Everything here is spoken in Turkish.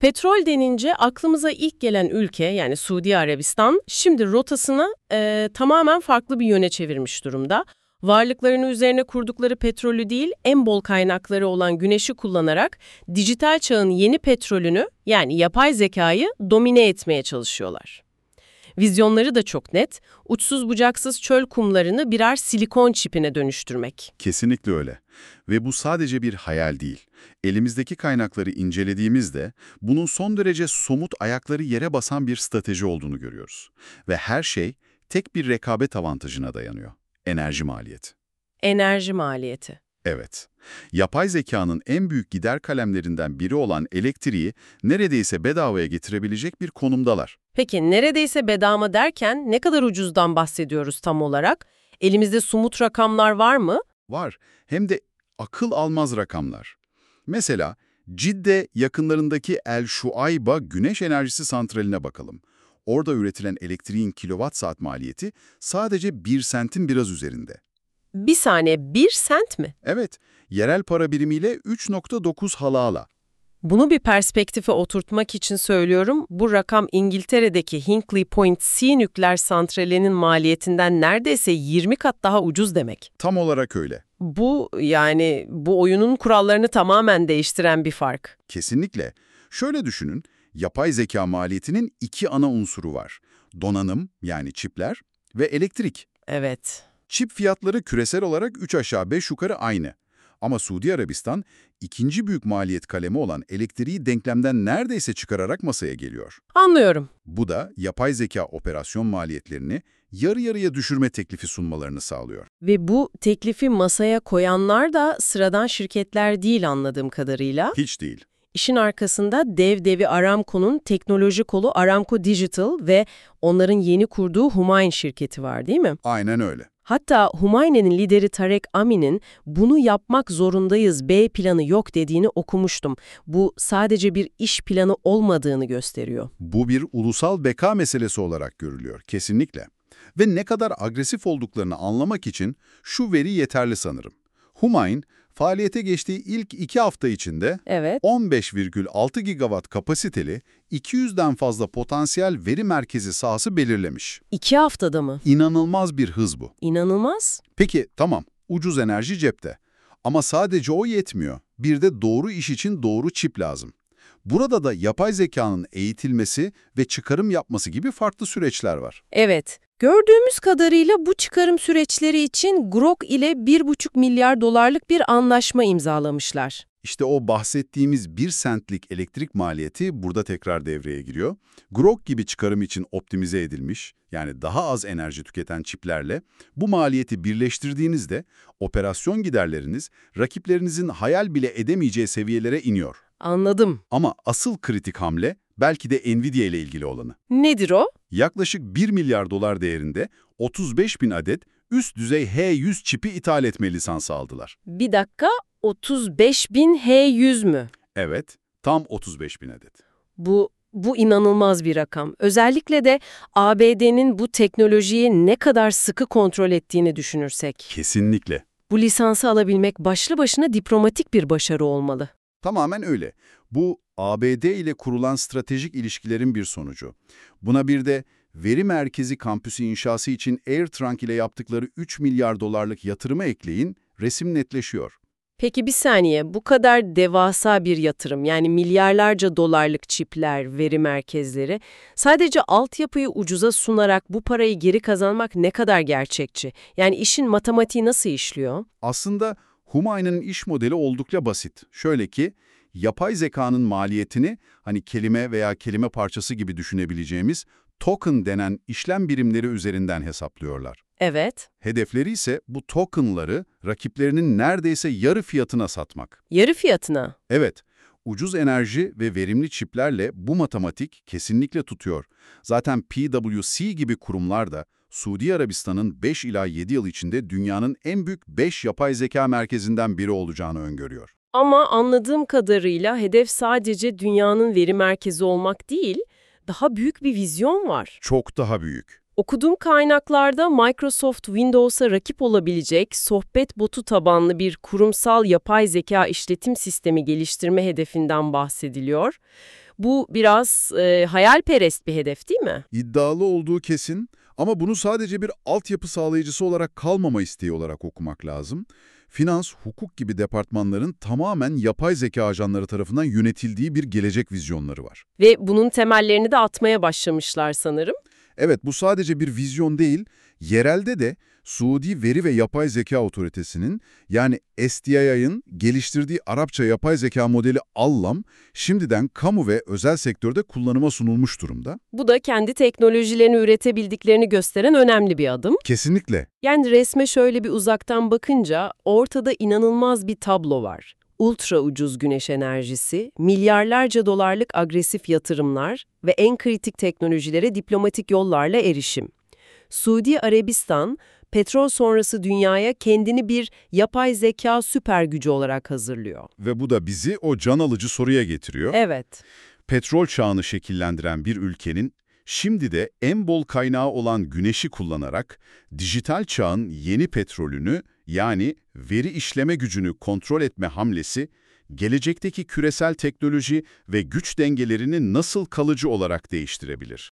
Petrol denince aklımıza ilk gelen ülke yani Suudi Arabistan şimdi rotasını tamamen farklı bir yöne çevirmiş durumda. Varlıklarını üzerine kurdukları petrolü değil, en bol kaynakları olan güneşi kullanarak dijital çağın yeni petrolünü yani yapay zekayı domine etmeye çalışıyorlar. Vizyonları da çok net, uçsuz bucaksız çöl kumlarını birer silikon çipine dönüştürmek. Kesinlikle öyle. Ve bu sadece bir hayal değil. Elimizdeki kaynakları incelediğimizde bunun son derece somut ayakları yere basan bir strateji olduğunu görüyoruz. Ve her şey tek bir rekabet avantajına dayanıyor. Enerji maliyeti. Enerji maliyeti. Evet. Yapay zekanın en büyük gider kalemlerinden biri olan elektriği neredeyse bedavaya getirebilecek bir konumdalar. Peki neredeyse bedava derken ne kadar ucuzdan bahsediyoruz tam olarak? Elimizde somut rakamlar var mı? Var. Hem de akıl almaz rakamlar. Mesela Cidde yakınlarındaki El Şuayba güneş enerjisi santraline bakalım. Orada üretilen elektriğin kilowatt saat maliyeti sadece 1 sentin biraz üzerinde. Bir saniye, 1 sent mi? Evet, yerel para birimiyle 3,9 halala. Bunu bir perspektife oturtmak için söylüyorum. Bu rakam İngiltere'deki Hinkley Point C nükleer santralinin maliyetinden neredeyse 20 kat daha ucuz demek. Tam olarak öyle. Bu bu oyunun kurallarını tamamen değiştiren bir fark. Kesinlikle. Şöyle düşünün, yapay zeka maliyetinin 2 ana unsuru var. Donanım yani çipler ve elektrik. Evet. Çip fiyatları küresel olarak 3 aşağı 5 yukarı aynı. Ama Suudi Arabistan ikinci büyük maliyet kalemi olan elektriği denklemden neredeyse çıkararak masaya geliyor. Anlıyorum. Bu da yapay zeka operasyon maliyetlerini yarı yarıya düşürme teklifi sunmalarını sağlıyor. Ve bu teklifi masaya koyanlar da sıradan şirketler değil anladığım kadarıyla. Hiç değil. İşin arkasında devi Aramco'nun teknoloji kolu Aramco Digital ve onların yeni kurduğu Humayn şirketi var değil mi? Aynen öyle. Hatta Humayne'nin lideri Tarek Amin'in bunu yapmak zorundayız B planı yok dediğini okumuştum. Bu sadece bir iş planı olmadığını gösteriyor. Bu bir ulusal beka meselesi olarak görülüyor, kesinlikle. Ve ne kadar agresif olduklarını anlamak için şu veri yeterli sanırım. Humayn, faaliyete geçtiği ilk 2 hafta içinde Evet. 15,6 gigawatt kapasiteli 200'den fazla potansiyel veri merkezi sahası belirlemiş. 2 haftada mı? İnanılmaz bir hız bu. İnanılmaz. Peki tamam, ucuz enerji cepte. Ama sadece o yetmiyor. Bir de doğru iş için doğru çip lazım. Burada da yapay zekanın eğitilmesi ve çıkarım yapması gibi farklı süreçler var. Evet. Gördüğümüz kadarıyla bu çıkarım süreçleri için Grok ile 1,5 milyar dolarlık bir anlaşma imzalamışlar. İşte o bahsettiğimiz 1 sentlik elektrik maliyeti burada tekrar devreye giriyor. Grok gibi çıkarım için optimize edilmiş, yani daha az enerji tüketen çiplerle bu maliyeti birleştirdiğinizde operasyon giderleriniz rakiplerinizin hayal bile edemeyeceği seviyelere iniyor. Anladım. Ama asıl kritik hamle belki de Nvidia ile ilgili olanı. Nedir o? Yaklaşık 1 milyar dolar değerinde 35 bin adet üst düzey H100 çipi ithal etme lisansı aldılar. Bir dakika, 35.000 H100 mü? Evet, tam 35 bin adet. Bu inanılmaz bir rakam. Özellikle de ABD'nin bu teknolojiyi ne kadar sıkı kontrol ettiğini düşünürsek. Kesinlikle. Bu lisansı alabilmek başlı başına diplomatik bir başarı olmalı. Tamamen öyle. Bu ABD ile kurulan stratejik ilişkilerin bir sonucu. Buna bir de veri merkezi kampüsü inşası için AirTrunk ile yaptıkları 3 milyar dolarlık yatırımı ekleyin, resim netleşiyor. Peki bir saniye, bu kadar devasa bir yatırım, yani milyarlarca dolarlık çipler, veri merkezleri, sadece altyapıyı ucuza sunarak bu parayı geri kazanmak ne kadar gerçekçi? Yani işin matematiği nasıl işliyor? Aslında Humayn'ın iş modeli oldukça basit. Şöyle ki, yapay zekanın maliyetini kelime veya kelime parçası gibi düşünebileceğimiz token denen işlem birimleri üzerinden hesaplıyorlar. Evet. Hedefleri ise bu tokenları rakiplerinin neredeyse yarı fiyatına satmak. Yarı fiyatına. Evet, ucuz enerji ve verimli çiplerle bu matematik kesinlikle tutuyor. Zaten PwC gibi kurumlar da Suudi Arabistan'ın 5 ila 7 yıl içinde dünyanın en büyük 5 yapay zeka merkezinden biri olacağını öngörüyor. Ama anladığım kadarıyla hedef sadece dünyanın veri merkezi olmak değil, daha büyük bir vizyon var. Çok daha büyük. Okuduğum kaynaklarda Microsoft Windows'a rakip olabilecek sohbet botu tabanlı bir kurumsal yapay zeka işletim sistemi geliştirme hedefinden bahsediliyor. Bu biraz hayalperest bir hedef değil mi? İddialı olduğu kesin ama bunu sadece bir altyapı sağlayıcısı olarak kalmama isteği olarak okumak lazım. Finans, hukuk gibi departmanların tamamen yapay zeka ajanları tarafından yönetildiği bir gelecek vizyonları var. Ve bunun temellerini de atmaya başlamışlar sanırım. Evet, bu sadece bir vizyon değil, yerelde de Suudi Veri ve Yapay Zeka Otoritesi'nin yani SDI'nin geliştirdiği Arapça yapay zeka modeli Allam, şimdiden kamu ve özel sektörde kullanıma sunulmuş durumda. Bu da kendi teknolojilerini üretebildiklerini gösteren önemli bir adım. Kesinlikle. Yani resme şöyle bir uzaktan bakınca ortada inanılmaz bir tablo var. Ultra ucuz güneş enerjisi, milyarlarca dolarlık agresif yatırımlar ve en kritik teknolojilere diplomatik yollarla erişim. Suudi Arabistan, petrol sonrası dünyaya kendini bir yapay zeka süper gücü olarak hazırlıyor. Ve bu da bizi o can alıcı soruya getiriyor. Evet. Petrol çağını şekillendiren bir ülkenin şimdi de en bol kaynağı olan güneşi kullanarak dijital çağın yeni petrolünü yani veri işleme gücünü kontrol etme hamlesi, gelecekteki küresel teknoloji ve güç dengelerini nasıl kalıcı olarak değiştirebilir?